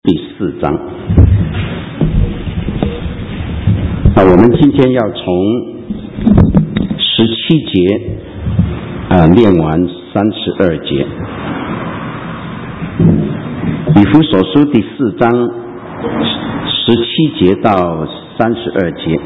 第4章。我们今天要从17节念完32节。以弗所书第4章17节到32节。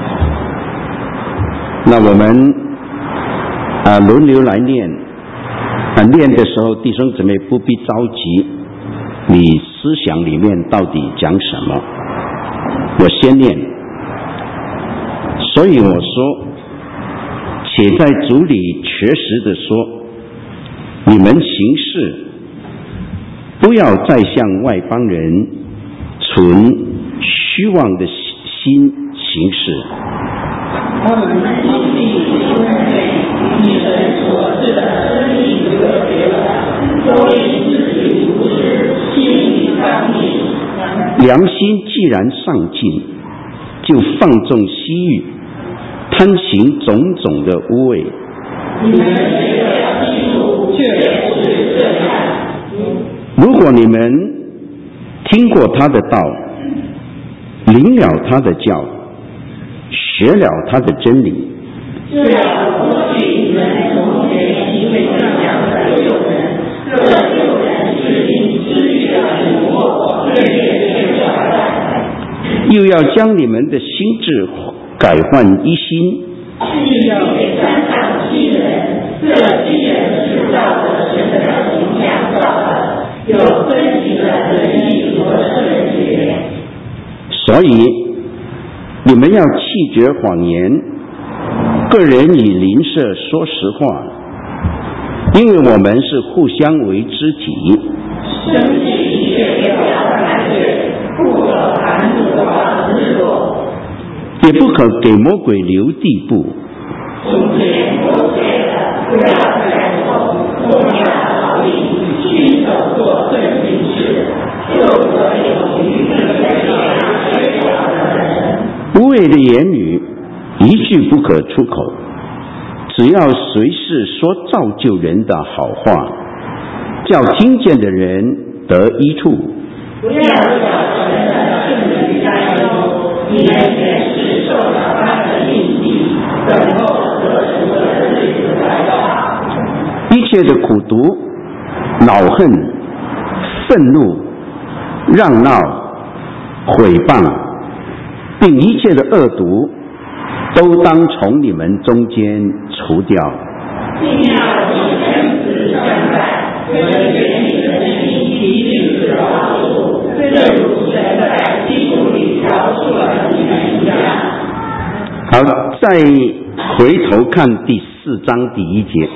那我们轮流来念。念的时候，弟兄姊妹不必着急，你思想里面到底讲什么？我先念。所以我说，且在主里确实的说，你们行事不要再向外邦人存虚妄的心行事。 他们心里因为以神所赐的生命隔绝了，所以自己无知，心里刚硬。 良心既然上进，就放纵私欲，贪行种种的污秽。 你们学了基督，却不是这样。 如果你们听过他的道，领了他的教，学了他的真理， 这样过去你们从前因为这样的诱人，这诱人是因知识的迷惑，渐渐衰败。 又要将你们的心智改换一心， 是要穿上新人，这新人是照着神的形象造的，有真实的仁义和圣洁。 所以你们要弃绝谎言，个人以邻舍说实话，因为我们是互相为肢体。 身体却不要犯罪，不可含怒往日落， 也不可给魔鬼留地步。 从前都罪了，不要再做，都要逃离，亲手做正经事，就可有余这样缺少的人。 无谓的言语一句不可出口，只要随时说造就人的好话，叫听见的人得益处。 不要小神的圣灵担忧，你们原是受了他的印记，等候得赎的日子来到。 一切的苦毒、恼恨、愤怒、嚷闹、毁谤，并一切的恶毒，都当从你们中间除掉。 并要以诚实相待，跟随你的心一定是饶恕，正如神在基督里饶恕了你们一样。 好，再回头看第4章第1节。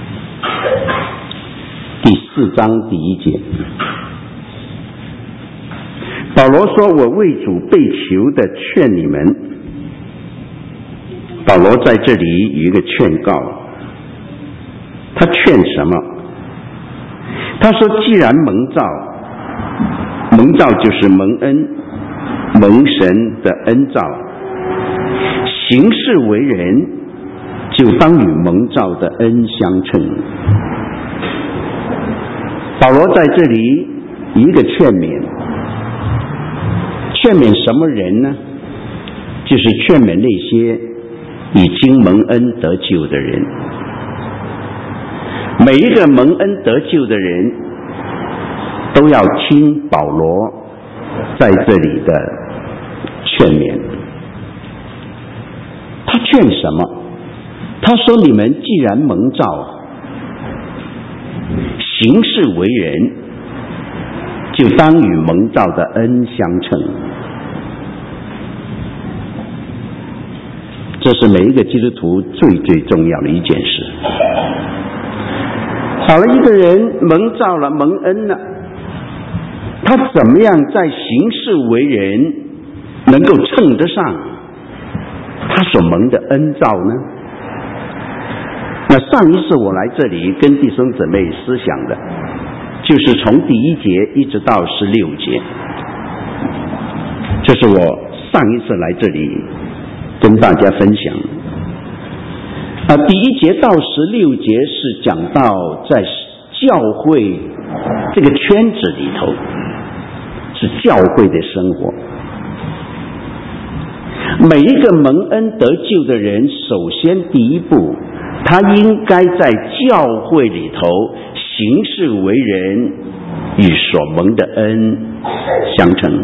第4章第1节，保罗说：“我为主被囚的劝你们。”保罗在这里有一个劝告，他劝什么？他说：“既然蒙召，蒙召就是蒙恩，蒙神的恩召，行事为人，就当与蒙召的恩相称。”保罗在这里一个劝勉，劝勉什么人呢？就是劝勉那些已经蒙恩得救的人。每一个蒙恩得救的人都要听保罗在这里的劝勉。他劝什么？他说：“你们既然蒙召，行事为人，就当与蒙召的恩相称。”这是每一个基督徒最重要的一件事。好了，一个人蒙召了，蒙恩了，他怎么样在行事为人能够称得上他所蒙的恩召呢？那上一次我来这里跟弟兄姊妹思想的，就是从第1节一直到16节，这是我上一次来这里跟大家分享。第1节到16节是讲到在教会这个圈子里头， 是教会的生活。每一个蒙恩得救的人，首先第一步，他应该在教会里头行事为人与所蒙的恩相称，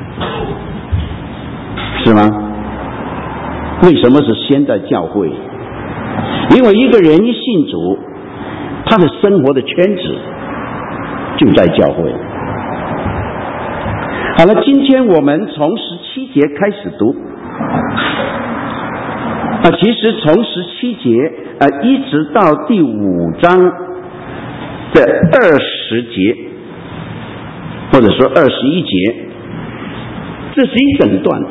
是吗？为什么是先在教会？因为一个人一信主，他的生活的圈子就在教会。好了，今天我们从17节开始读。其实从17节一直到第5章的20节，或者说21节，这是一整段。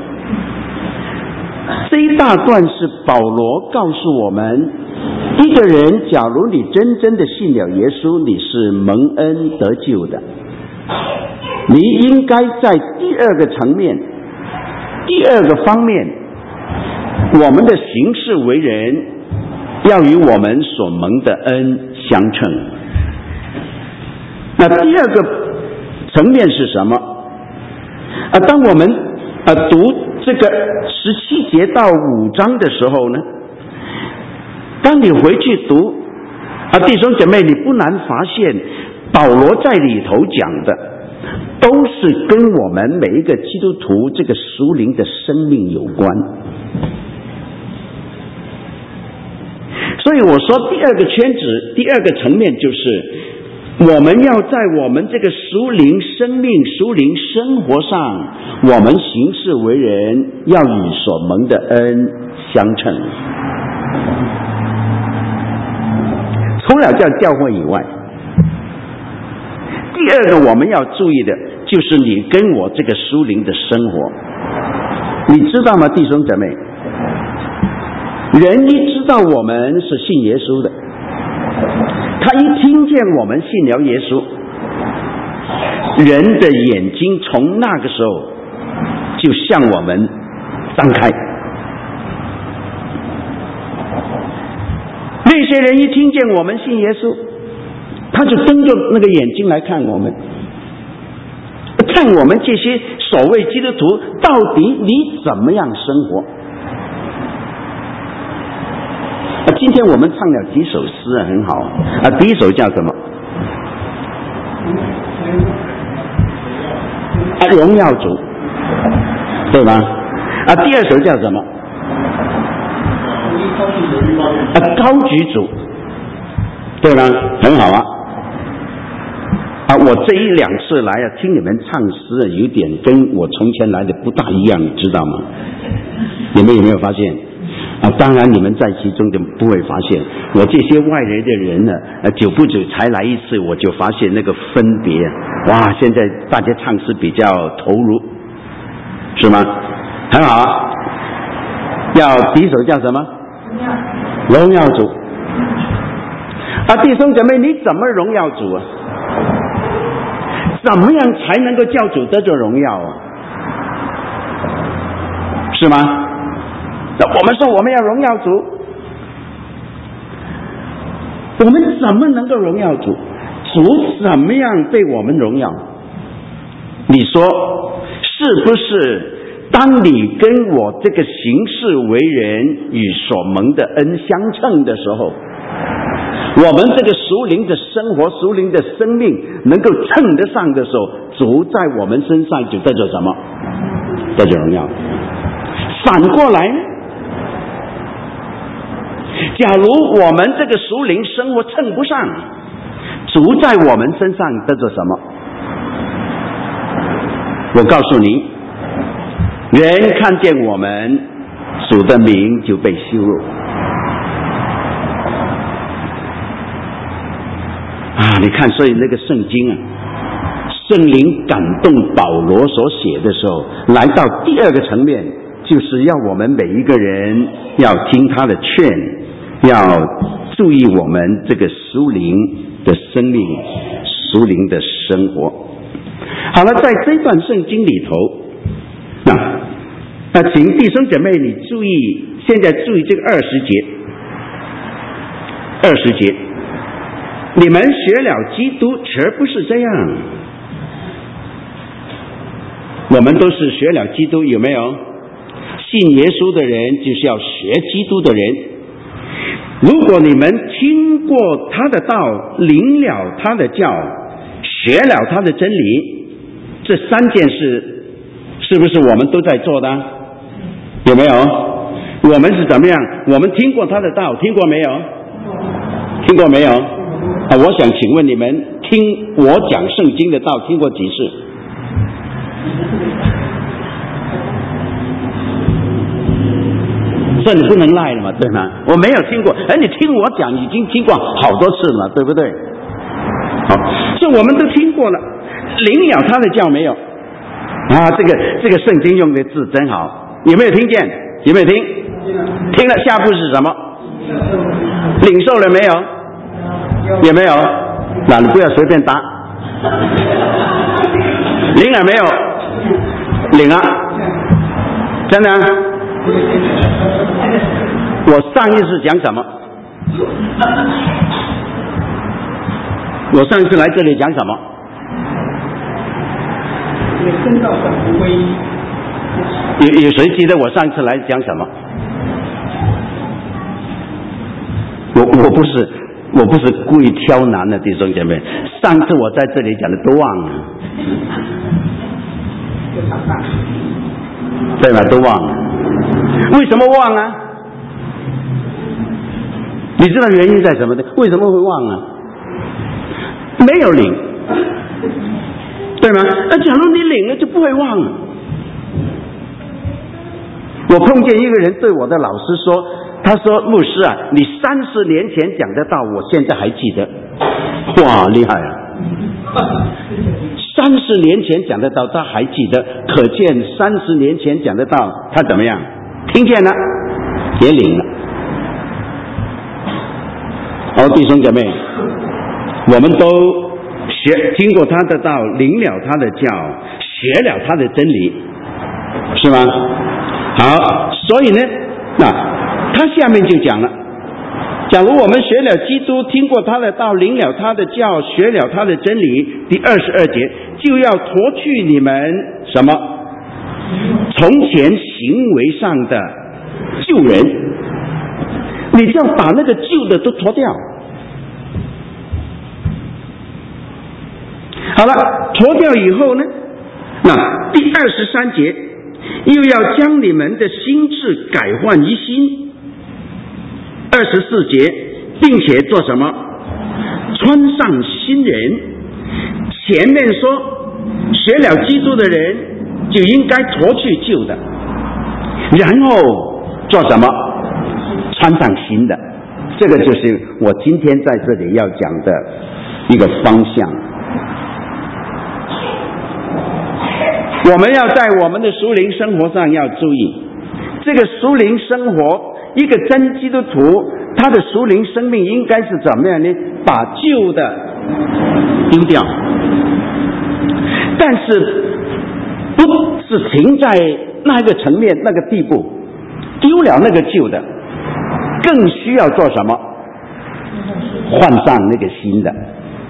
这一大段是保罗告诉我们，一个人假如你真正的信了耶稣，你是蒙恩得救的，你应该在第二个层面，第二个方面，我们的行事为人要与我们所蒙的恩相称。那第二个层面是什么？当我们读这个17节到5章的时候呢，当你回去读弟兄姐妹，你不难发现保罗在里头讲的都是跟我们每一个基督徒这个属灵的生命有关。所以我说第二个圈子，第二个层面就是我们要在我们这个属灵生命、属灵生活上，我们行事为人要与所蒙的恩相称。除了叫教会以外，第二个我们要注意的就是你跟我这个属灵的生活。你知道吗，弟兄姐妹？人一知道我们是信耶稣的，他一听见我们信了耶稣，人的眼睛从那个时候就向我们张开。那些人一听见我们信耶稣，他就瞪着那个眼睛来看我们，看我们这些所谓基督徒到底你怎么样生活。今天我们唱了几首诗很好第一首叫什么？荣耀主，对吧？第二首叫什么？高举主，对吗？很好我这1、2次来听你们唱诗有点跟我从前来的不大一样，你知道吗？你们有没有发现？当然你们在其中就不会发现，我这些外来的人呢，久不久才来一次，我就发现那个分别。哇，现在大家唱诗比较投入，是吗？很好第一首叫什么？荣耀主。弟兄姐妹，你怎么荣耀主怎么样才能够叫主得着荣耀是吗？那我们说我们要荣耀主，我们怎么能够荣耀主？主怎么样被我们荣耀？你说是不是？当你跟我这个行事为人与所蒙的恩相称的时候，我们这个属灵的生活、属灵的生命能够称得上的时候，主在我们身上就得着什么？得着荣耀。反过来呢？假如我们这个属灵生活称不上，主在我们身上得着什么？我告诉你，人看见我们，主的名就被羞辱你看，所以那个圣经圣灵感动保罗所写的时候，来到第二个层面，就是要我们每一个人要听他的劝，要注意我们这个属灵的生命、属灵的生活。好了，在这段圣经里头，请弟兄姐妹你注意，现在注意这个20节，你们学了基督，而不是这样。 我们都是学了基督，有没有？信耶稣的人就是要学基督的人。如果你们听过他的道，领了他的教，学了他的真理，这3件事是不是我们都在做的？有没有？我们是怎么样？我们听过他的道，听过没有？听过没有？我想请问你们，听我讲圣经的道听过几次？这你不能赖了嘛，对吗？我没有听过，你听我讲已经听过好多次了，对不对？好，所以我们都听过了，领了他的教没有？这个圣经用的字真好，有没有听见？有没有听？听了，下步是什么？领受了没有？有没有？那你不要随便答。领了没有？领了，真的。我上一次讲什么？我上一次来这里讲什么？有谁记得我上一次来讲什么？我不是故意挑难的，弟兄姐妹。上次我在这里讲的都忘了，对吧？都忘了。为什么忘啊？你知道原因在什么的？为什么会忘啊？没有领，对吗？假如你领了就不会忘了。我碰见一个人对我的老师说，他说：“牧师啊，你30年前讲的道，我现在还记得。”哇，厉害啊！30年前讲的道他还记得，可见30年前讲的道他怎么样？听见了，也领了。弟兄姐妹，我们都听过他的道，领了他的教，学了他的真理，是吗？好，所以呢，他下面就讲了，假如我们学了基督，听过他的道，领了他的教，学了他的真理，第22节就要脱去你们什么？从前行为上的旧人，你就要把那个旧的都脱掉。好了，脱掉以后呢，第23节又要将你们的心志改换一新。24节，并且做什么？穿上新人。前面说学了基督的人就应该脱去旧的，然后做什么？穿上新的。这个就是我今天在这里要讲的一个方向。我们要在我们的属灵生活上要注意，这个属灵生活，一个真基督徒，他的属灵生命应该是怎么样呢？把旧的丢掉，但是不是停在那个层面、那个地步，丢了那个旧的，更需要做什么？换上那个新的。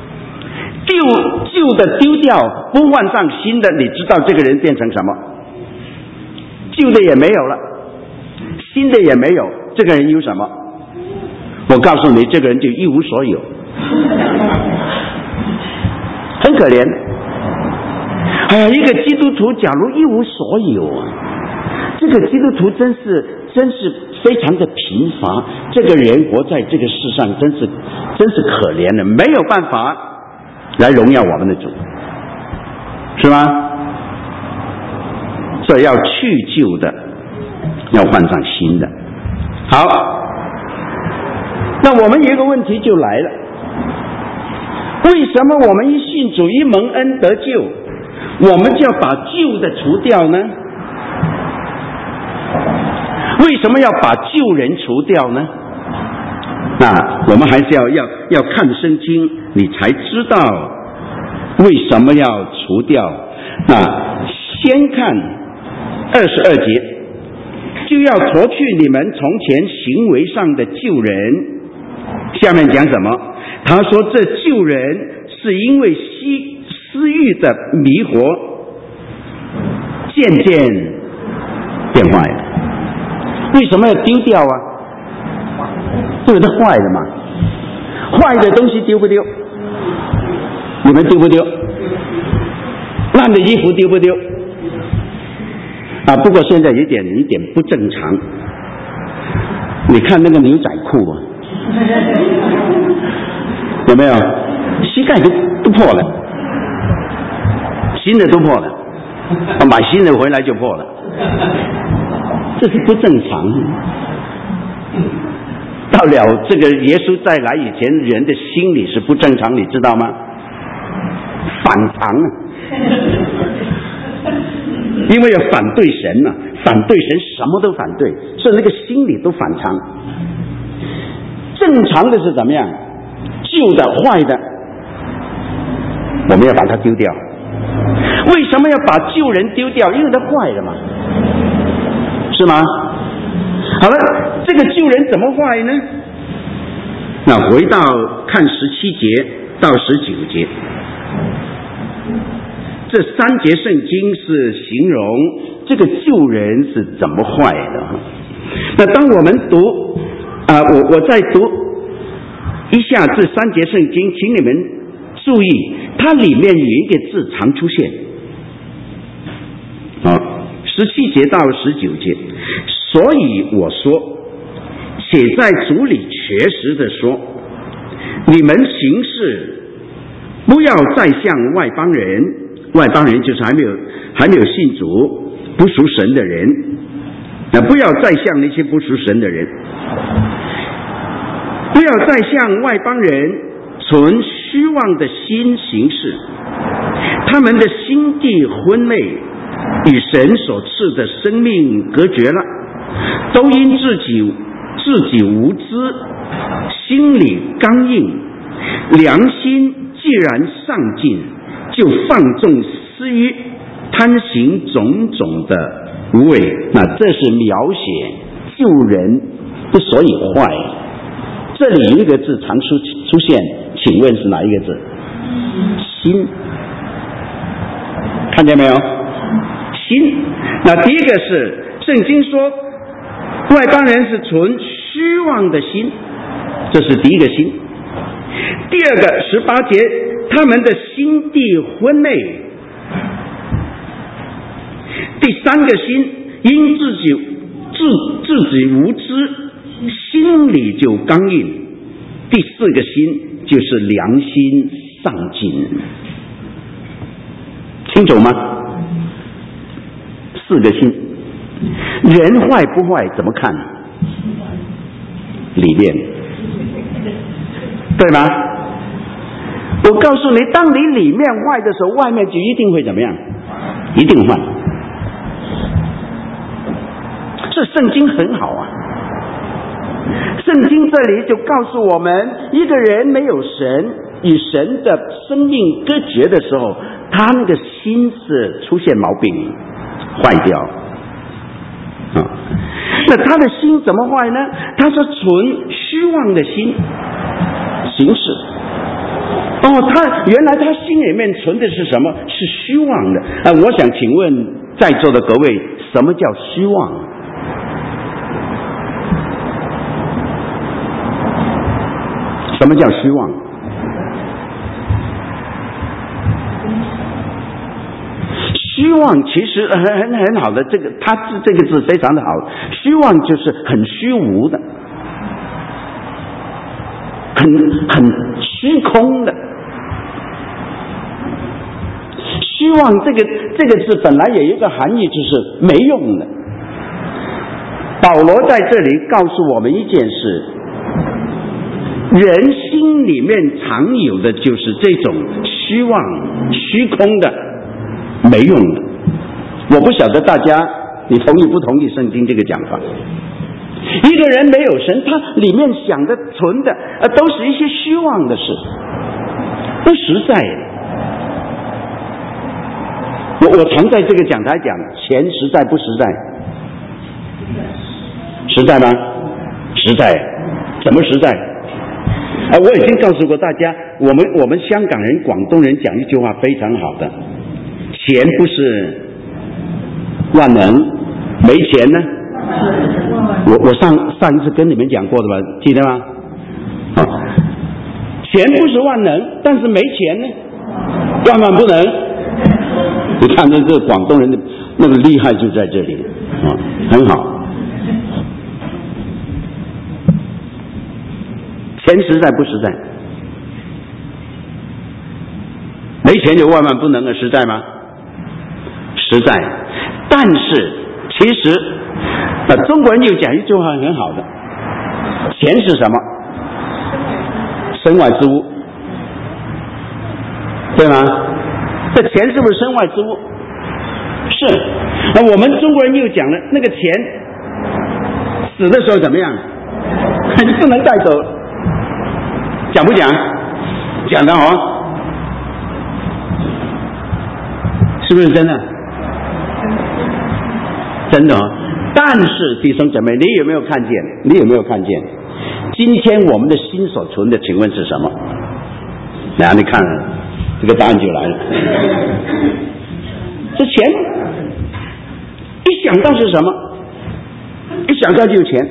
旧的丢掉，不换上新的，你知道这个人变成什么？旧的也没有了，新的也没有，这个人有什么？我告诉你，这个人就一无所有，很可怜。一个基督徒假如一无所有，这个基督徒真是非常的贫乏，这个人活在这个世上真是可怜的，没有办法来荣耀我们的主，是吗？所以要去旧的，要换上新的。好，那我们有一个问题就来了，为什么我们一信主一蒙恩得救，我们就要把旧的除掉呢？为什么要把旧人除掉呢？那我们还是要看圣经，你才知道为什么要除掉。那先看22节，就要脱去你们从前行为上的旧人。下面讲什么？他说这旧人是因为私欲的迷惑渐渐变坏了。为什么要丢掉啊？因为它坏了嘛。坏的东西丢不丢？你们丢不丢？烂的衣服丢不丢？不过现在有一点不正常。你看那个牛仔裤啊，有没有？膝盖都破了，新的都破了，买新的回来就破了，这是不正常。到了这个耶稣再来以前，人的心理是不正常，你知道吗？反常啊，因为要反对神啊，反对神什么都反对，所以那个心理都反常。正常的是怎么样？旧的坏的我们要把它丢掉。为什么要把旧人丢掉？因为它坏了嘛，是吗？好了，这个旧人怎么坏呢？那回到看17节到19节，这3节圣经是形容这个旧人是怎么坏的。那当我们读我再读一下这3节圣经，请你们注意，它里面有一个字常出现17节到19节。所以我说，且在主里确实的说，你们行事不要再像外邦人，外邦人就是还没有信主不属神的人，不要再像那些不属神的人，不要再像外邦人存虚妄的心行事，他们的心地昏昧，与神所赐的生命隔绝了，都因自己无知，心里刚硬，良心既然上进，就放纵私欲，贪行种种的无为。那这是描写旧人之所以坏。这里有一个字常出现，请问是哪一个字？心，看见没有？心。那第一个是圣经说外邦人是存虚妄的心，这是第一个心。第二个18节，他们的心地昏昧。第三个心，因自己无知，心里就刚硬。第四个心就是良心上进，清楚吗？4个心。人坏不坏怎么看？里面，对吗？我告诉你，当你里面坏的时候，外面就一定会怎么样？一定坏。这圣经很好啊，圣经这里就告诉我们，一个人没有神，与神的生命隔绝的时候，他那个心是出现毛病，坏掉。那他的心怎么坏呢？他是存虚妄的心行事。原来他心里面存的是什么？是虚妄的。我想请问在座的各位，什么叫虚妄？什么叫虚妄？虚妄其实很好的，这个字非常的好。虚妄就是很虚无的，很虚空的。虚妄这个字本来有一个含义，就是没用的。保罗在这里告诉我们一件事，人心里面常有的就是这种虚妄、虚空的、没用的。我不晓得大家你同意不同意圣经这个讲法？一个人没有神，他里面想的、存的都是一些虚妄的事，不实在的。我常在这个讲台讲，钱实在不实在？实在吗？实在。怎么实在？我已经告诉过大家，我们香港人、广东人讲一句话非常好的，钱不是万能，没钱呢？我上一次跟你们讲过的吧，记得吗？钱不是万能，但是没钱呢，万万不能。你看这个广东人的那个厉害就在这里很好。钱实在不实在？没钱就万万不能实在吗？实在。但是其实中国人有讲一句话很好的，钱是什么？身外之物，对吗？这钱是不是身外之物？是。我们中国人又讲了，那个钱死的时候怎么样？你不能带走，讲不讲？讲的是不是真的？真的但是弟兄姊妹，你有没有看见？今天我们的心所存的，请问是什么？来，你看这个答案就来了。这钱，一想到是什么？一想到就有钱，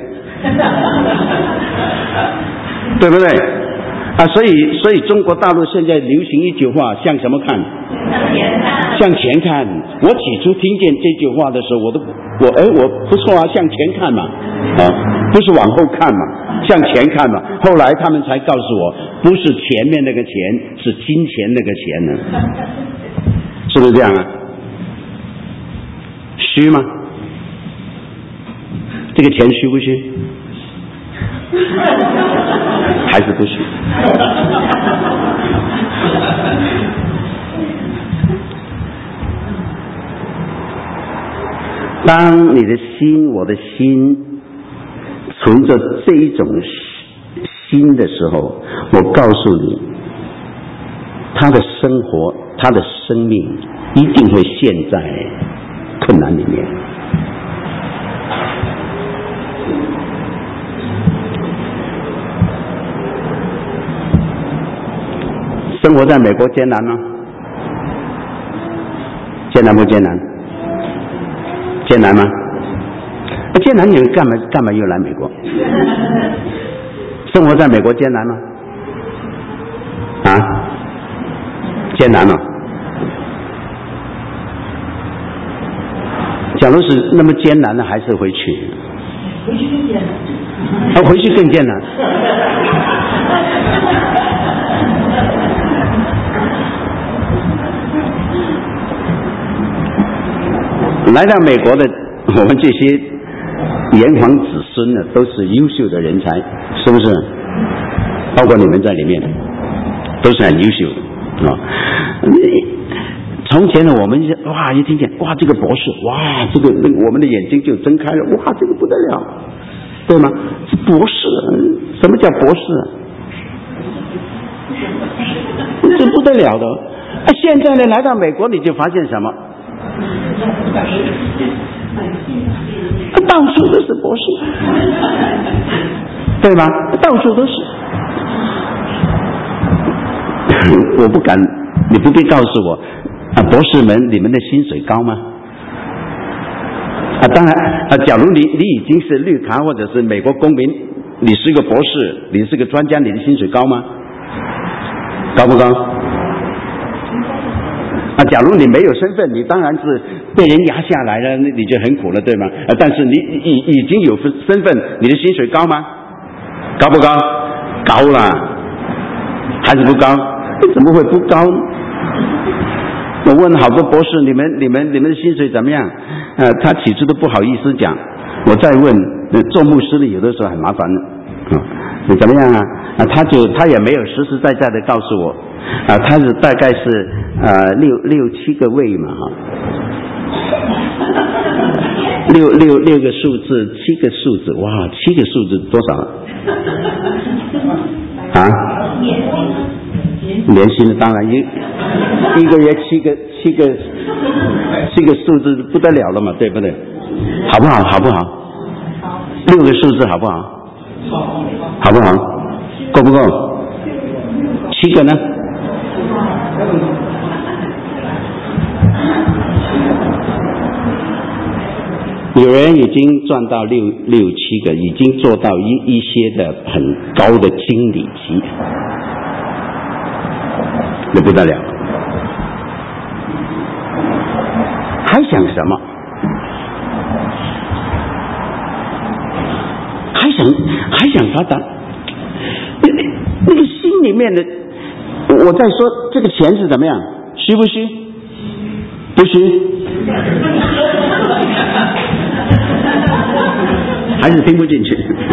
对不对？所以中国大陆现在流行一句话，向什么看？向前看。我起初听见这句话的时候，我不错啊，向前看嘛，不是往后看嘛，向前看嘛。后来他们才告诉我，不是前面那个钱，是金钱那个钱呢，是不是这样啊？虚吗？这个钱虚不虚？还是不虚？当你的心，我的心存着这一种心的时候，我告诉你，他的生活，他的生命一定会陷在困难里面。生活在美国艰难吗？艰难不艰难？艰难吗？艰难，你干嘛又来美国？生活在美国艰难吗？艰难了。假如是那么艰难的，还是回去？回去更艰难。回去更艰难。来到美国的我们这些炎黄子孙呢，都是优秀的人才，是不是？包括你们在里面，都是很优秀的从前呢，我们一听见这个博士，这个我们的眼睛就睁开了，这个不得了，对吗？博士，什么叫博士？这不得了的。现在呢，来到美国你就发现什么？到处都是博士，对吗？到处都是。我不敢，你不必告诉我博士们，你们的薪水高吗？当然假如你已经是绿卡或者是美国公民，你是个博士，你是个专家，你的薪水高吗？高不高？假如你没有身份，你当然是被人压下来了，你就很苦了，对吗？但是你已经有身份，你的薪水高吗？高不高？高了，还是不高？怎么会不高？我问好多博士，你们的薪水怎么样？他起初都不好意思讲。我再问，做牧师的有的时候很麻烦的，你怎么样啊？他也没有实实在在的告诉我，他是大概是六七个位嘛六个数字，7个数字，哇，7个数字多少年薪的当然一个月7个数字不得了了嘛，对不对？好不好？6个数字好不好？好不好？够不够？7个呢？ 有人已经赚到六七个，已经做到一些的很高的经理级，那不得了。还想什么？还想发达？那个心里面的，我在说这个钱是怎么样？虚不虚？不虚？还是听不进去？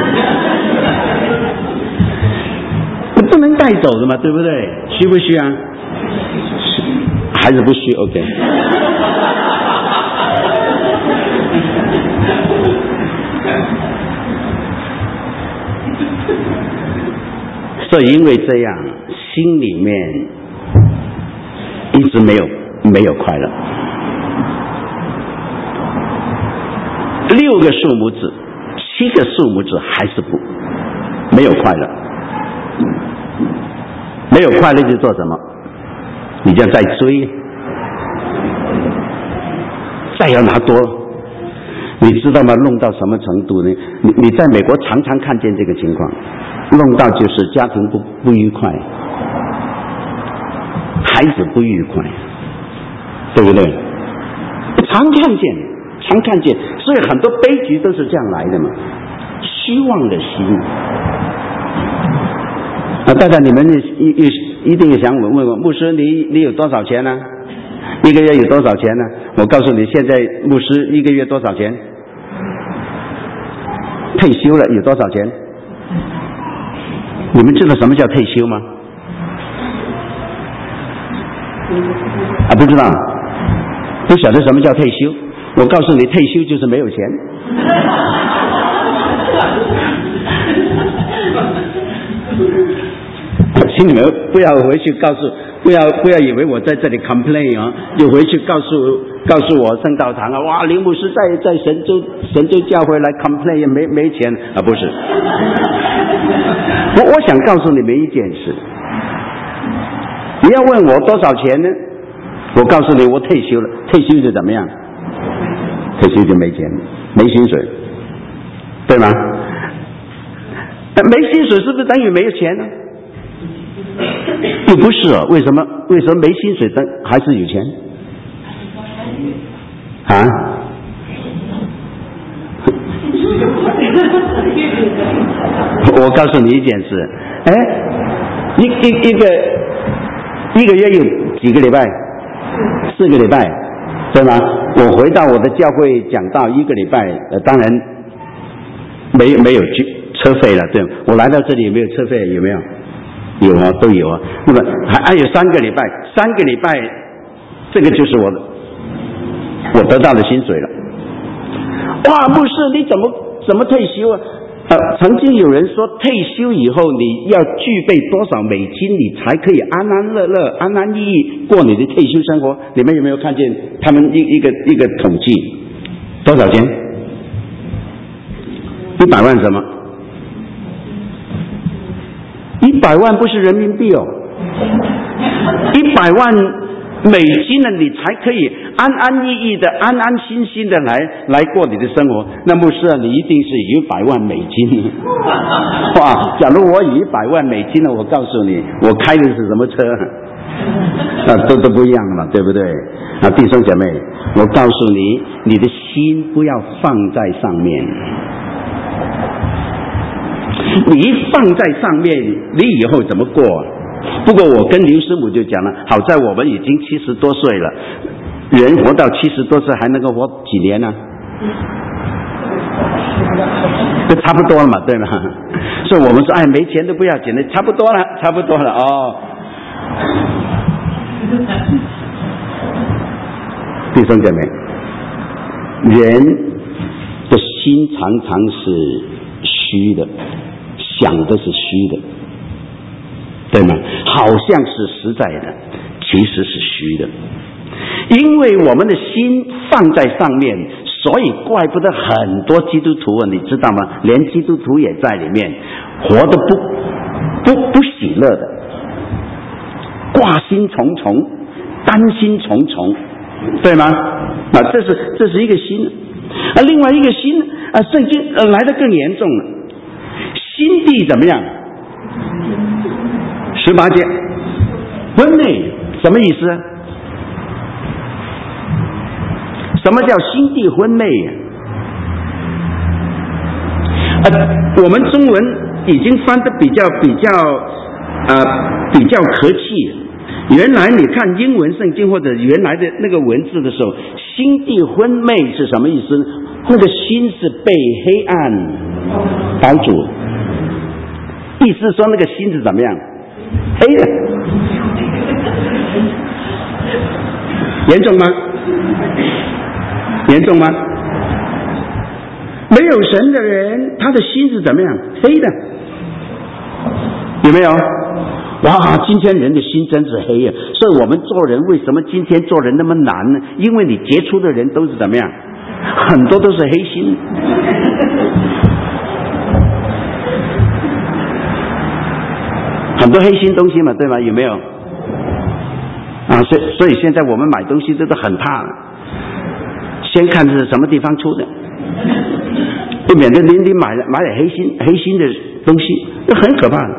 不能带走的嘛，对不对？虚不虚啊？还是不虚 ？OK。所以因为这样，心里面一直没有快乐。6个数目字，7个数目字还是没有快乐。没有快乐就做什么？你就再追，再要拿多。你知道吗？弄到什么程度呢？你在美国常常看见这个情况，弄到就是家庭不愉快，孩子不愉快，对不对？常看见，所以很多悲剧都是这样来的嘛。虚妄的心啊！大家你们一定想问我，牧师你有多少钱呢？一个月有多少钱呢？我告诉你，现在牧师一个月多少钱？退休了有多少钱？你们知道什么叫退休吗？啊，不知道，不晓得什么叫退休。我告诉你，退休就是没有钱。请你们不要回去不要以为我在这里 complain 啊，就回去告诉我圣道堂啊，哇，林牧师在神州教会来 complain 也没钱啊，不是。我想告诉你们一件事，你要问我多少钱呢？我告诉你，我退休了，退休就怎么样？退休就没钱，没薪水，对吗？没薪水是不是等于没有钱呢？又不是哦，为什么没薪水还是有钱？啊？我告诉你一件事，一个月有几个礼拜？4个礼拜，对吗？我回到我的教会讲道1个礼拜，当然没有车费了，对吗？我来到这里有没有车费？有没有？有啊，都有啊。那么还有3个礼拜，3个礼拜，这个就是我得到的薪水了。哇，牧师，你怎么退休啊？曾经有人说，退休以后你要具备多少美金，你才可以安安乐乐、安安逸逸过你的退休生活？你们有没有看见他们一个统计？多少钱？100万什么？100万不是人民币哦，100万美金呢，你才可以安安逸逸的、安安心心的来过你的生活。那牧师啊，你一定是有100万美金。哇！假如我有100万美金呢，我告诉你，我开的是什么车？都不一样的嘛，对不对？啊，弟兄姐妹，我告诉你，你的心不要放在上面。你一放在上面，你以后怎么过？不过我跟刘师母就讲了，好在我们已经70多岁了，人活到70多岁还能够活几年呢？就差不多了嘛，对吗？所以我们说，哎，没钱都不要紧的，差不多了哦。弟兄姐妹，人的心常常是虚的，想的是虚的，对吗？好像是实在的，其实是虚的。因为我们的心放在上面，所以怪不得很多基督徒啊，你知道吗？连基督徒也在里面，活得不喜乐的，挂心重重，担心重重，对吗？这是一个心。 另外一个心圣经来得更严重了，心地怎么样？18节昏昧什么意思？什么叫心地昏昧我们中文已经翻得比较客气。原来你看英文圣经或者原来的那个文字的时候，心地昏昧是什么意思呢？那个心是被黑暗包住，意思说那个心是怎么样？黑的。严重吗？严重吗？没有神的人，他的心是怎么样？黑的。有没有？哇，今天人的心真是黑啊！所以我们做人为什么今天做人那么难呢？因为你杰出的人都是怎么样？很多都是黑心。很多黑心东西嘛，对吗？有没有？所以现在我们买东西都是很怕的，先看是什么地方出的，不免得你买了黑心的东西，那很可怕的。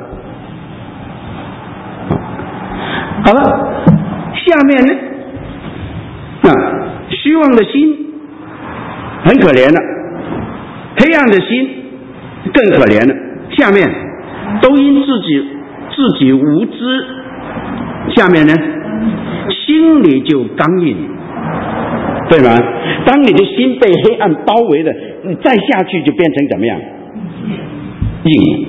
好了，下面呢，虚妄的心很可怜了，黑暗的心更可怜了。下面都因自己无知，下面呢，心里就刚硬，对吗？当你的心被黑暗包围了，你再下去就变成怎么样？硬。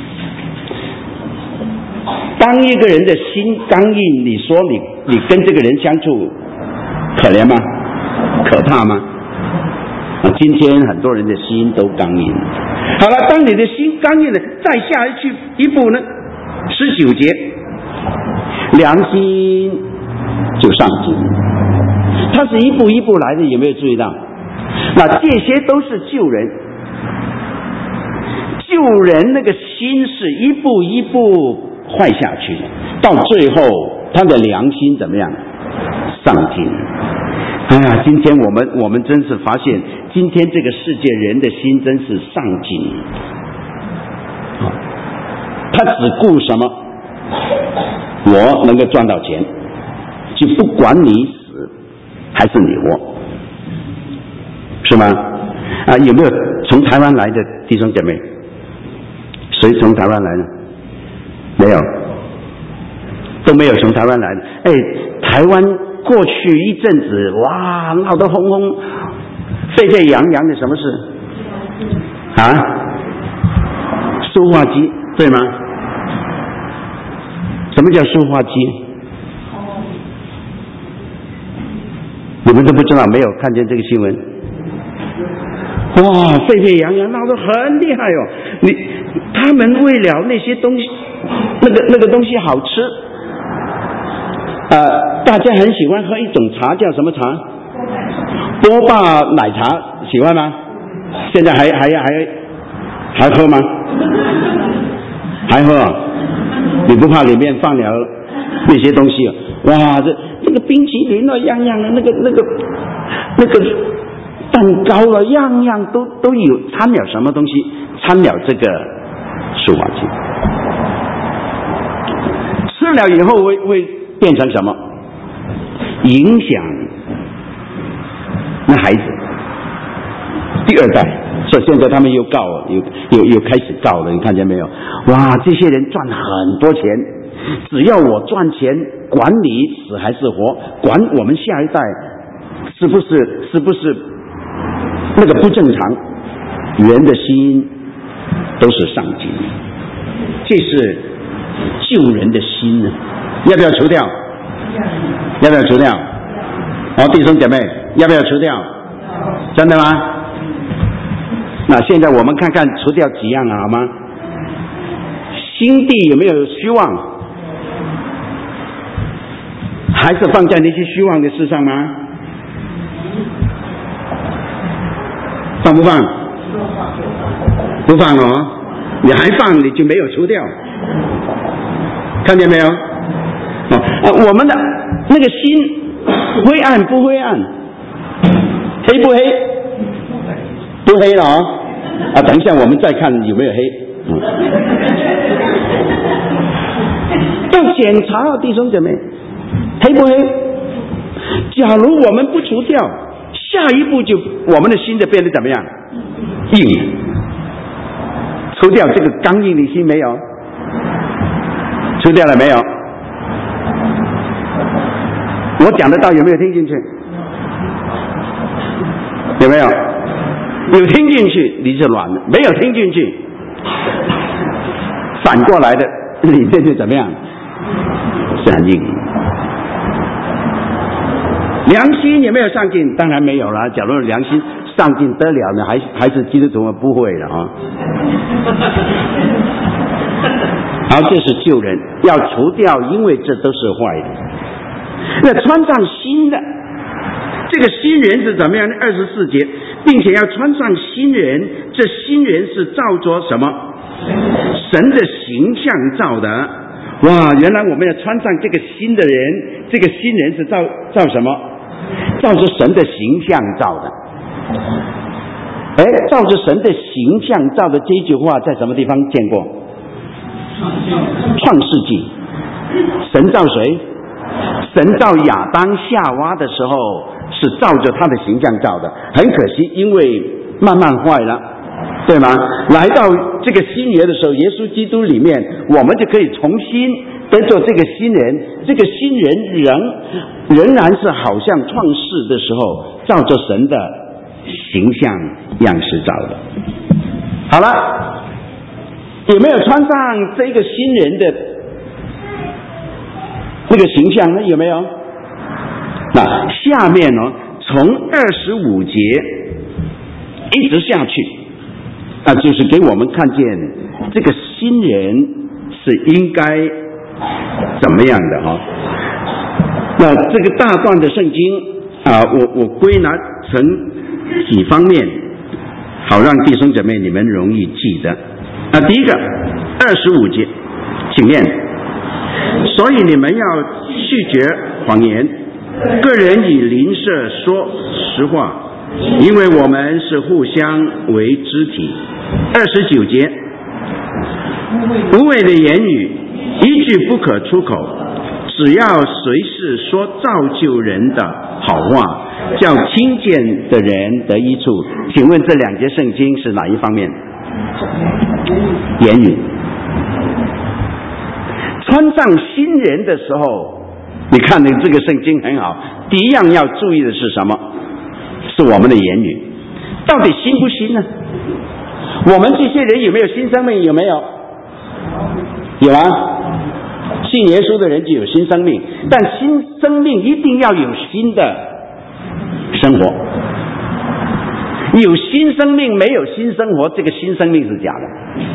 当一个人的心刚硬，你说你跟这个人相处可怜吗？可怕吗？今天很多人的心都刚硬。好了，当你的心刚硬了，再下去一步呢？19节，良心就上进。他是一步一步来的，有没有注意到？那这些都是救人那个心是一步一步坏下去的，到最后他的良心怎么样？上进。哎呀，今天我们真是发现，今天这个世界人的心真是上进，他只顾什么？我能够赚到钱，就不管你死还是你活，是吗？有没有从台湾来的弟兄姐妹？谁从台湾来的？没有，都没有从台湾来的。台湾过去一阵子，哇，闹得轰轰沸沸扬扬的，什么事？塑化剂，对吗？什么叫塑化剂？你们都不知道，没有看见这个新闻？哇，沸沸扬扬，闹得很厉害哦！他们为了那些东西，那个东西好吃，大家很喜欢喝一种茶，叫什么茶？波霸奶茶，喜欢吗？现在还喝吗？还喝？你不怕里面放了那些东西？哇，这个冰淇淋了，样样的那个蛋糕了，样样都有掺了什么东西？掺了这个塑化剂，吃了以后会变成什么？影响那孩子第二代。所以现在他们又告了，又开始告了，你看见没有？哇，这些人赚很多钱，只要我赚钱，管你死还是活，管我们下一代是不是那个不正常，人的心都是上进，这是救人的心呢。要不要除掉？要不要除掉？弟兄姐妹，要不要除掉？真的吗？那现在我们看看除掉几样好吗？心地有没有虚妄？还是放在那些虚妄的事上吗？放不放？不放哦，你还放，你就没有除掉，看见没有？我们的那个心灰暗不灰暗？黑不黑？ 不黑了等一下我们再看有没有黑。要检查弟兄姐妹，黑不黑？假如我们不除掉，下一步就我们的心就变得怎么样？硬。除掉这个刚硬的心没有？除掉了没有？我讲得到有没有听进去？有没有？有听进去你是软的，没有听进去，反过来的里面就怎么样？是很硬。良心有没有上进？当然没有了。假如良心上进得了呢，还是基督徒不会的好，这是旧人要除掉，因为这都是坏的。那穿上新的，这个新人是怎么样的？24节，并且要穿上新人，这新人是照着什么？神的形象造的。哇，原来我们要穿上这个新的人，这个新人是照什么？照着神的形象造的。照着神的形象造的这句话在什么地方见过？创世纪。神造谁？神造亚当夏娃的时候是照着他的形象造的，很可惜因为慢慢坏了，对吗？来到这个新约的时候，耶稣基督里面我们就可以重新得做这个新人，这个新人仍然是好像创世的时候照着神的形象样式造的。好了，有没有穿上这个新人的那个形象呢？有没有？那下面呢，从25节一直下去就是给我们看见这个新人是应该怎么样的那这个大段的圣经我归纳成几方面，好让弟兄姐妹你们容易记得。第一个25节，请念：所以你们要拒绝谎言，个人以邻舍说实话，因为我们是互相为肢体。29节，无谓的言语一句不可出口，只要随时说造就人的好话，叫听见的人得益处。请问这两节圣经是哪一方面？言语。穿上新人的时候，你看你这个圣经很好，第一样要注意的是什么？是我们的言语到底新不新呢？我们这些人有没有新生命？有没有？有啊，信耶稣的人就有新生命，但新生命一定要有新的生活。有新生命没有新生活，这个新生命是假的，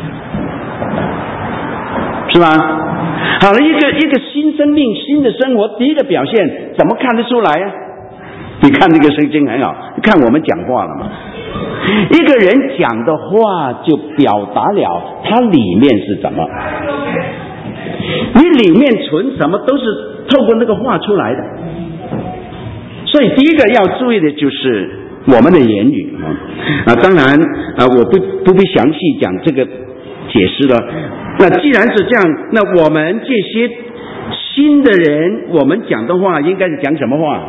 是吧？好了，一个新生命新的生活，第一个表现怎么看得出来你看这个圣经很好，看我们讲话了嘛。一个人讲的话就表达了他里面是怎么，你里面存什么都是透过那个话出来的。所以第一个要注意的就是我们的言语当然我不必详细讲这个解释了。那既然是这样，那我们这些新的人，我们讲的话应该是讲什么话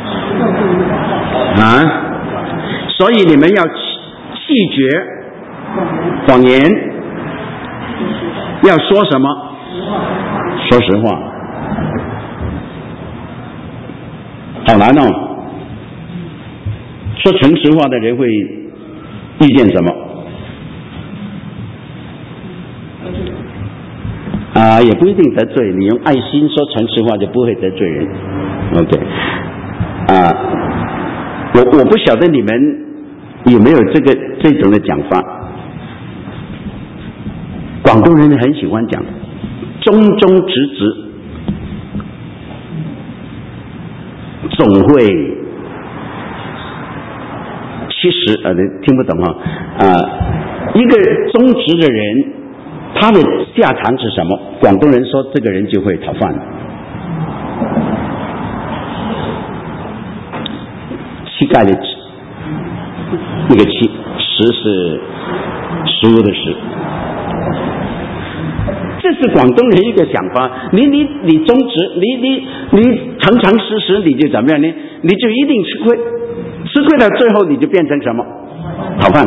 所以你们要弃绝谎言，要说什么？说实话。好难说诚实话的人会遇见什么？也不一定得罪，你用爱心说诚实话就不会得罪人。OK， 我不晓得你们有没有这种的讲法。广东人很喜欢讲忠忠直直，总会其实听不懂一个忠直的人，他的下场是什么？广东人说这个人就会讨饭。膝盖的那个膝， 食是食物的食。这是广东人一个想法，你忠直，你诚诚实实，你就怎么样呢？你就一定吃亏，吃亏到最后你就变成什么？讨饭。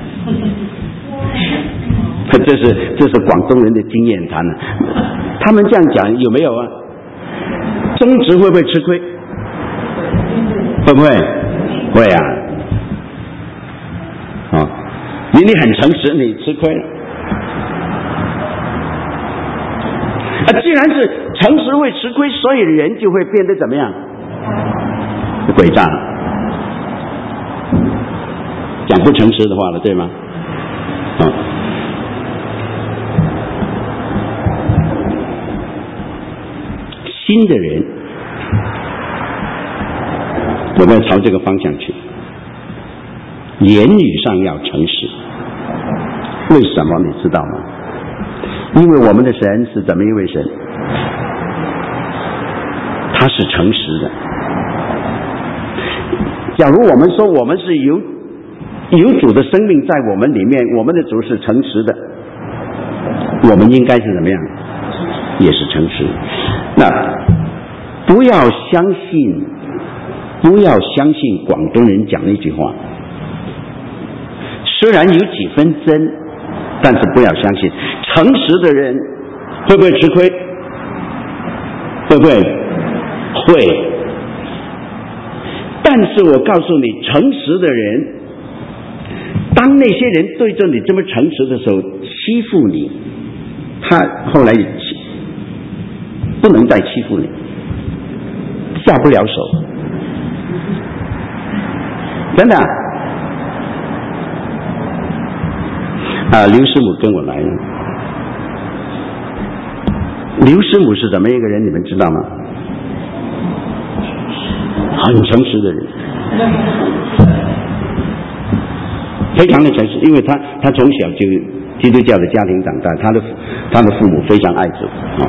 这是广东人的经验谈了。他们这样讲有没有啊？忠直会不会吃亏？会不会？会啊。你很诚实，你吃亏了。既然是诚实会吃亏，所以人就会变得怎么样？诡诈，讲不诚实的话了，对吗？新的人，我们要朝这个方向去，言语上要诚实。为什么你知道吗？因为我们的神是怎么一位神？他是诚实的。假如我们说我们是有主的生命在我们里面，我们的主是诚实的，我们应该是怎么样？也是诚实。那不要相信广东人讲的一句话，虽然有几分真，但是不要相信。诚实的人会不会吃亏？会不会？会。但是我告诉你，诚实的人，当那些人对着你这么诚实的时候欺负你，他后来不能再欺负你，下不了手。真的刘师母跟我来了。刘师母是怎么一个人，你们知道吗？很诚实的人，非常的诚实，因为他从小就基督教的家庭长大，他的父母非常爱主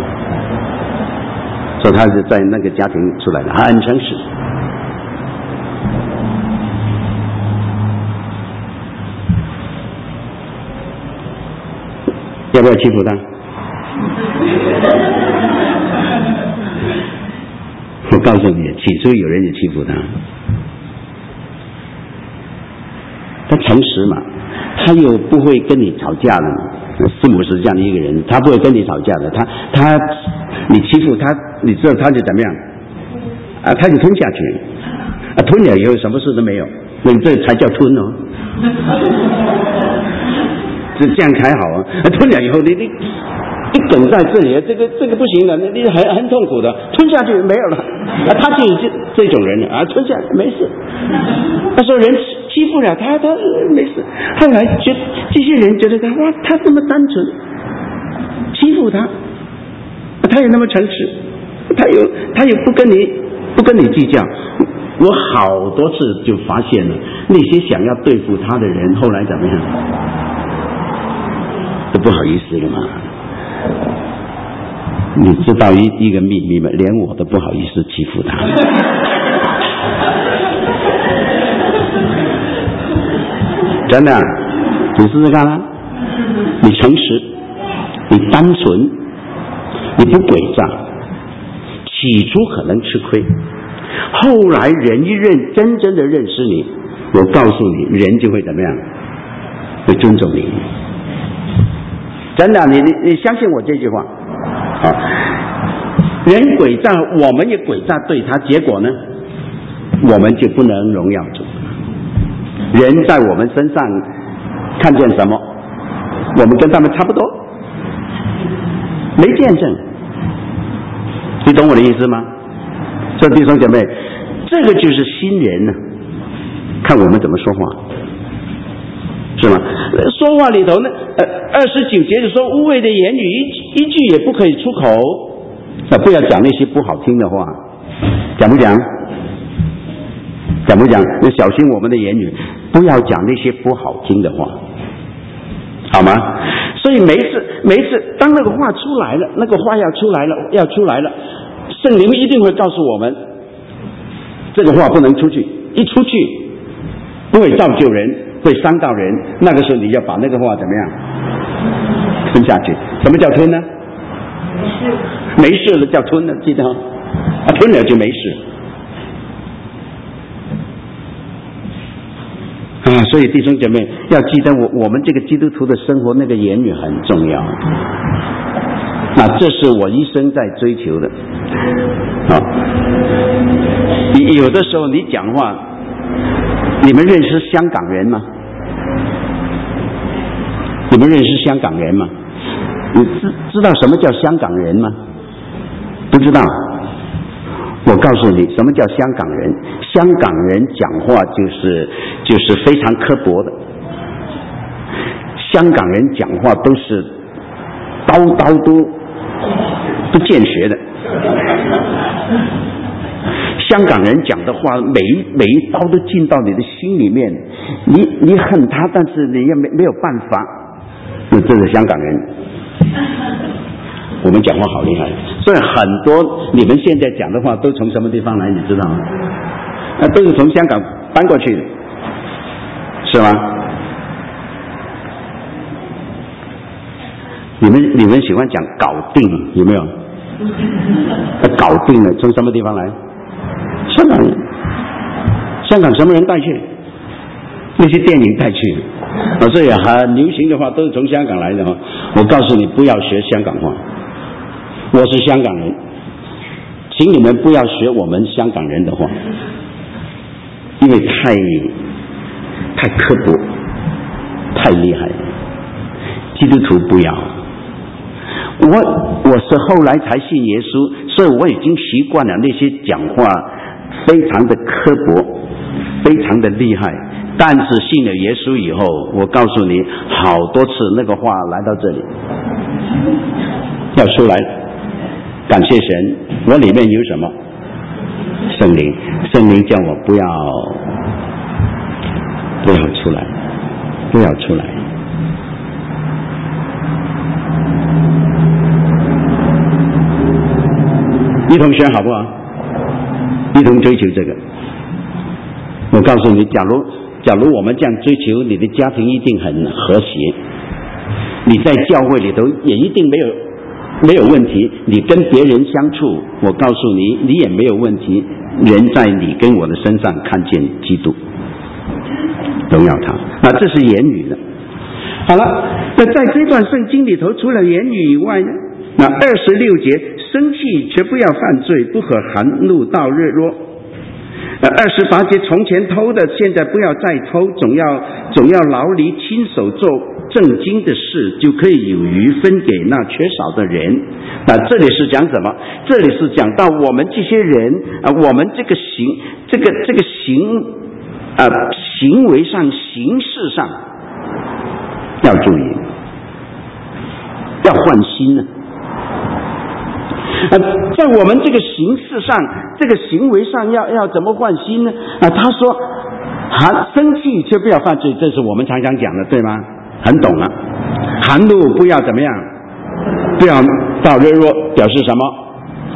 所以他是在那个家庭出来的，他很诚实。要不要欺负他？我告诉你，起初有人也欺负他，他诚实嘛，他又不会跟你吵架的嘛。师母是这样的一个人，他不会跟你吵架的。你欺负他，你知道他就怎么样他就吞下去吞了以后什么事都没有，那这才叫吞哦。这样才好吞了以后你梗在这里，这个不行了，你很痛苦的，吞下去没有了他就是这种人吞下去没事。他说人欺负了他没事。后来这些人觉得他这么单纯，欺负他也那么诚实，他也不跟你计较。我好多次就发现了，那些想要对付他的人后来怎么样？都不好意思了嘛。你知道一个秘密吗？连我都不好意思欺负他。真的，你试试看你诚实，你单纯，你不诡诈，起初可能吃亏，后来人真正的认识你，我告诉你，人就会怎么样？会尊重你。真的，你相信我这句话人诡诈，我们也诡诈对他，结果呢，我们就不能荣耀主。人在我们身上看见什么，我们跟他们差不多，没见证。你懂我的意思吗？所以弟兄姐妹，这个就是新人呢，看我们怎么说话，是吗？说话里头呢，29节就说污秽的言语一句也不可以出口。不要讲那些不好听的话，讲不讲？讲不讲？要小心我们的言语，不要讲那些不好听的话，好吗？所以每一次当那个话出来了，那个话要出来了，圣灵一定会告诉我们，这个话不能出去，一出去不会造就人， 会伤到人，那个时候你要把那个话怎么样吞下去？什么叫吞呢？没事了叫吞了，记得吗？吞了就没事。所以弟兄姐妹要记得我们这个基督徒的生活，那个言语很重要。那这是我一生在追求的。有的时候你讲话，你们认识香港人吗？你们认识香港人吗？你知道什么叫香港人吗？不知道。我告诉你什么叫香港人。香港人讲话就是非常刻薄的。香港人讲话都是刀都不见血的。香港人讲的话，每一刀都进到你的心里面，你恨他，但是你也没有办法。这是香港人。我们讲话好厉害，所以很多你们现在讲的话都从什么地方来，你知道吗？都是从香港搬过去的，是吗？你们喜欢讲搞定，有没有？搞定了，从什么地方来？香港人。香港什么人带去？那些电影带去的。所以很流行的话都是从香港来的。我告诉你，不要学香港话。我是香港人，请你们不要学我们香港人的话，因为太刻薄，太厉害了。基督徒不要。我是后来才信耶稣，所以我已经习惯了那些讲话非常的刻薄，非常的厉害。但是信了耶稣以后，我告诉你，好多次那个话来到这里，要出来。感谢神，我里面有什么？圣灵，圣灵叫我不要出来，不要出来。一同学好不好？一同追求这个。我告诉你，假如我们这样追求，你的家庭一定很和谐，你在教会里头也一定没有问题，你跟别人相处，我告诉你，你也没有问题。人在你跟我的身上看见基督，荣耀他。那这是言语的。好了，那在这段圣经里头，除了言语以外呢，那26节，生气却不要犯罪，不可含怒到日落。28节，从前偷的，现在不要再偷，总要劳力亲手做正经的事，就可以有余分给那缺少的人。这里是讲什么？这里是讲到我们这些人我们这个行为上、形式上要注意，要换心呢。在我们这个形式上、这个行为上要怎么换心呢？他说生气却不要犯罪，这是我们常常讲的，对吗？很懂了。含怒不要怎么样？不要到日落，表示什么？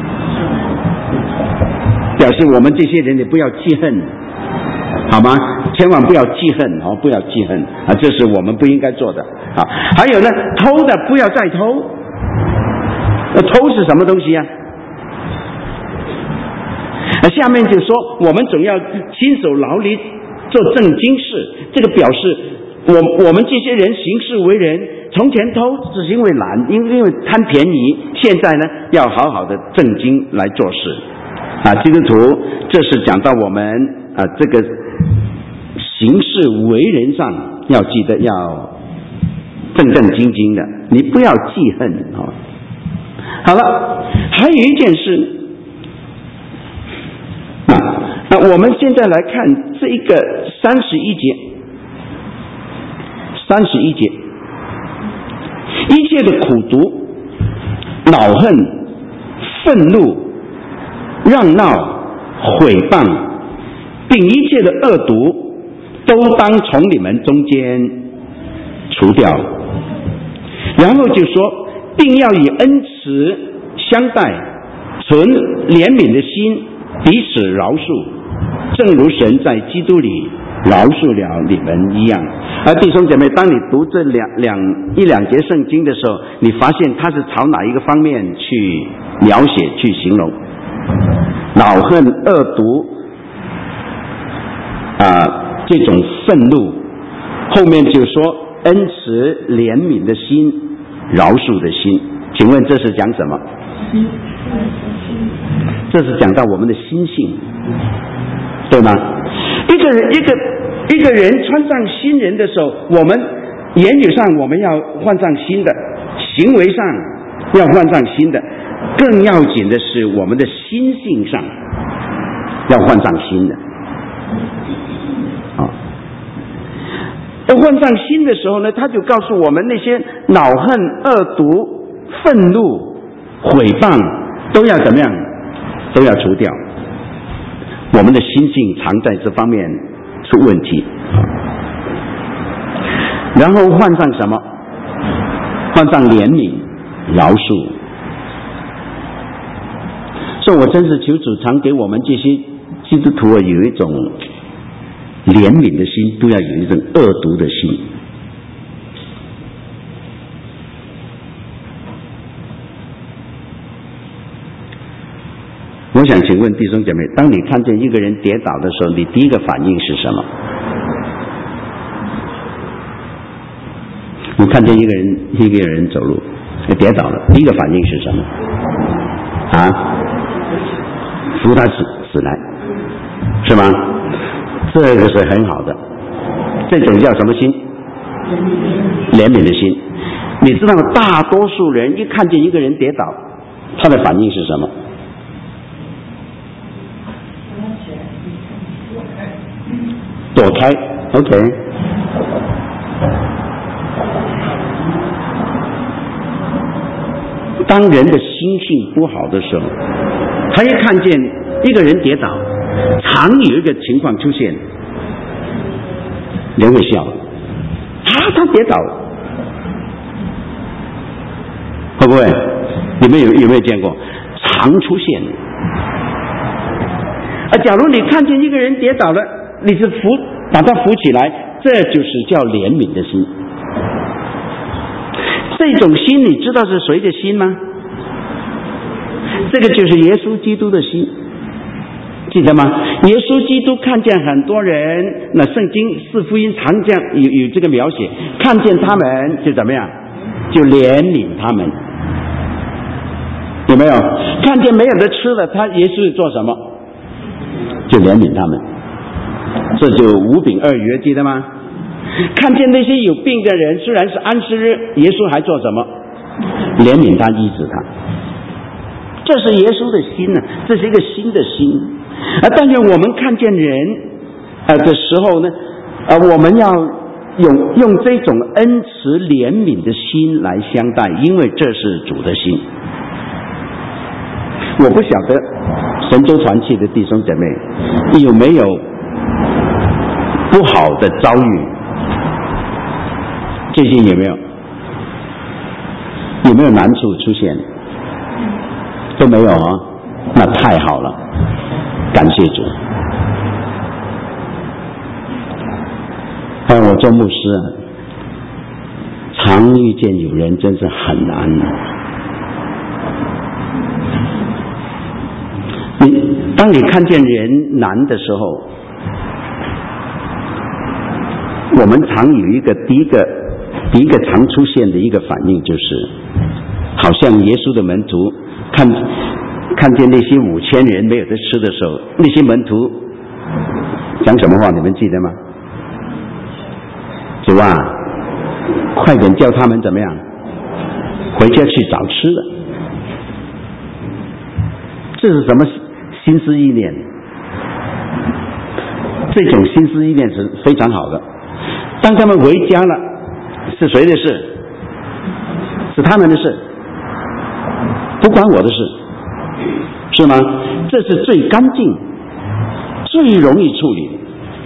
表示我们这些人你不要记恨，好吗？千万不要记恨不要记恨这是我们不应该做的还有呢，偷的不要再偷。偷是什么东西啊？下面就说我们总要亲手劳力做正经事，这个表示我们这些人行事为人，从前偷只是因为懒，因为贪便宜，现在呢要好好的正经来做事基督徒，这是讲到我们这个行事为人上要记得要正经经的，你不要记恨好了，还有一件事那我们现在来看这一个31节，一切的苦毒、恼恨、愤怒、嚷闹、毁谤，并一切的恶毒，都当从你们中间除掉。然后就说，并要以恩慈相待，存怜悯的心，彼此饶恕，正如神在基督里饶恕了你们一样。而弟兄姐妹，当你读这一两节圣经的时候，你发现它是朝哪一个方面去描写、去形容？恼恨、恶毒这种愤怒，后面就说恩慈、怜悯的心、饶恕的心。请问这是讲什么？这是讲到我们的心性，对吗？一个人穿上新人的时候，我们言语上我们要换上新的，行为上要换上新的，更要紧的是我们的心性上要换上新的。要换上新的时候呢，他就告诉我们那些恼恨、恶毒、愤怒、毁谤都要怎么样？都要除掉。我们的心性常在这方面出问题。然后换上什么？换上怜悯、饶恕。所以我真是求主常给我们这些基督徒有一种怜悯的心，都要有一种恶毒的心。我想请问弟兄姐妹，当你看见一个人跌倒的时候，你第一个反应是什么？你看见一个人走路跌倒了，第一个反应是什么？扶他起来，是吗？这个是很好的，这种叫什么心？怜悯的心。你知道大多数人一看见一个人跌倒，他的反应是什么？躲开 ，OK。当人的心性不好的时候，他一看见一个人跌倒，常有一个情况出现，人会笑，他跌倒了，会不会？你们有没有见过？常出现。假如你看见一个人跌倒了，你是把他扶起来，这就是叫怜悯的心。这种心你知道是谁的心吗？这个就是耶稣基督的心，记得吗？耶稣基督看见很多人，那圣经四福音常这样有这个描写，看见他们就怎么样？就怜悯他们，有没有？看见没有的吃了，耶稣做什么？就怜悯他们。这就5饼2鱼，记得吗？看见那些有病的人，虽然是安息日，耶稣还做什么？怜悯他，医治他。这是耶稣的心呢，这是一个新的心。但愿我们看见人的时候呢，我们要用这种恩慈怜悯的心来相待，因为这是主的心。我不晓得神州团契的弟兄姐妹有没有不好的遭遇？最近有没有？有没有难处出现？都没有啊，那太好了，感谢主。我做牧师常遇见有人真是很难。当你看见人难的时候，我们常有一个第一个常出现的一个反应，就是好像耶稣的门徒看见那些5000人没有得吃的时候，那些门徒讲什么话？你们记得吗？主啊，快点叫他们怎么样？回家去找吃的。这是什么心思意念？这种心思意念是非常好的。当他们回家了，是谁的事？是他们的事，不关我的事，是吗？这是最干净、最容易处理的。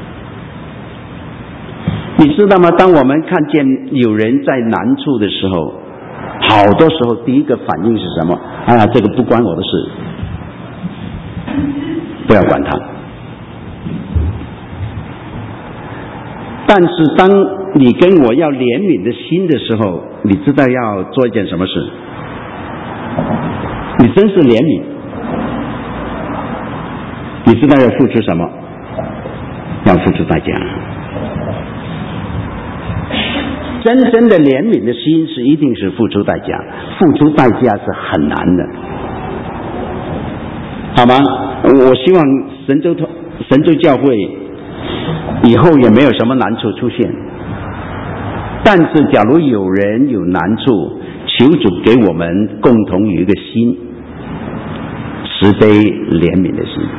你知道吗？当我们看见有人在难处的时候，好多时候第一个反应是什么？这个不关我的事，不要管他。 但是当你跟我要怜悯的心的时候，你知道要做一件什么事？你真是怜悯，你知道要付出什么？要付出代价。真正的怜悯的心是一定是付出代价，付出代价是很难的，好吗？我希望神州教会以后也没有什么难处出现，但是假如有人有难处，求主给我们共同有一个心，慈悲怜悯的心，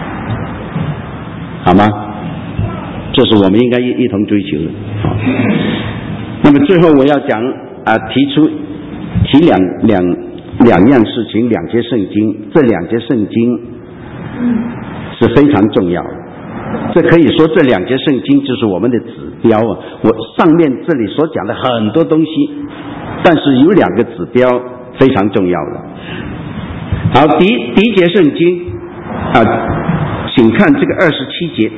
好吗？这是我们应该一同追求的。好，那么最后我要讲提两样事情，两节圣经，这两节圣经是非常重要的。这可以说这两节圣经就是我们的指标啊！我上面这里所讲的很多东西，但是有两个指标非常重要的。好，第一节圣经请看这个27节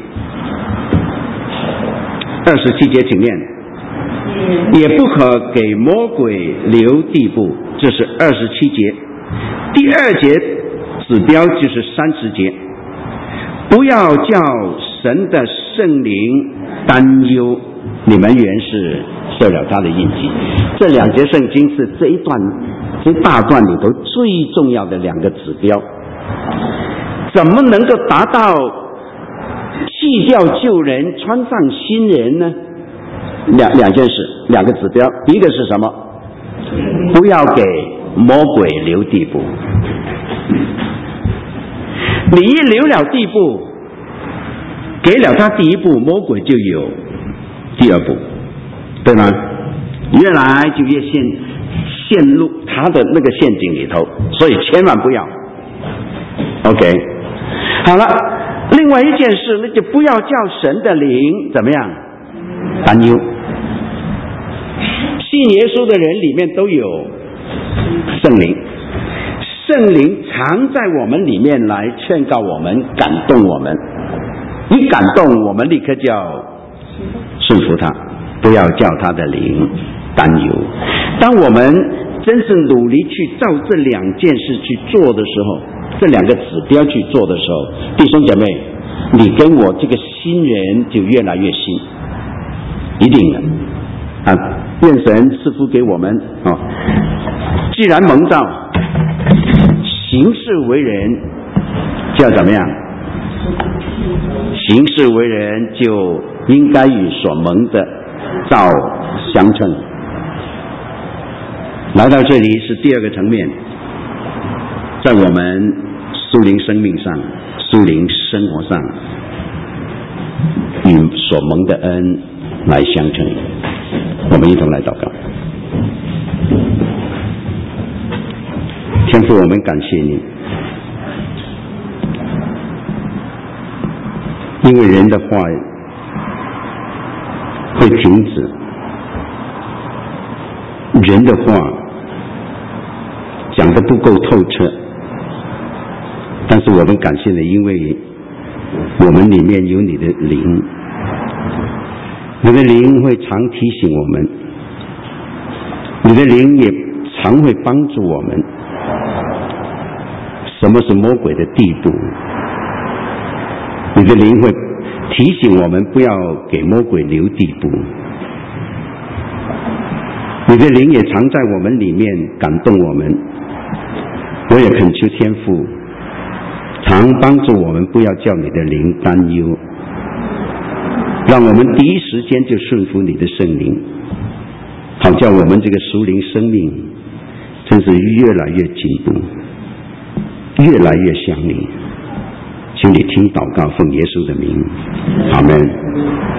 ，27节请念，也不可给魔鬼留地步，这是27节。第二节指标就是30节，不要叫神的圣灵担忧，你们原是受了他的印记。这两节圣经是这大段里头最重要的两个指标。怎么能够达到弃掉旧人穿上新人呢？两件事，两个指标。第一个是什么？不要给魔鬼留地步。你一留了地步，给了他第一步，魔鬼就有第二步，对吗？越来就越陷入他的那个陷阱里头，所以千万不要。OK， 好了，另外一件事，那就不要叫神的灵怎么样担忧。信耶稣的人里面都有圣灵，圣灵常在我们里面来劝告我们，感动我们。一感动，我们立刻就要顺服他，不要叫他的灵担忧。当我们真是努力去照这两件事去做的时候，这两个指标去做的时候，弟兄姐妹，你跟我这个新人就越来越新，一定的啊！愿神赐福给我们啊！既然蒙召，行事为人就要怎么样？行事为人就应该与所蒙的召相称。来到这里是第二个层面，在我们属灵生命上、属灵生活上，与所蒙的恩来相称。我们一同来祷告。天父，我们感谢你，因为人的话会停止，人的话讲得不够透彻，但是我们感谢你，因为我们里面有你的灵，你的灵会常提醒我们，你的灵也常会帮助我们。什么是魔鬼的地步？你的灵会提醒我们不要给魔鬼留地步。你的灵也常在我们里面感动我们。我也恳求天父常帮助我们，不要叫你的灵担忧，让我们第一时间就顺服你的圣灵，好叫我们这个属灵生命真是越来越进步，越来越像你。请你听祷告，奉耶稣的名，阿们。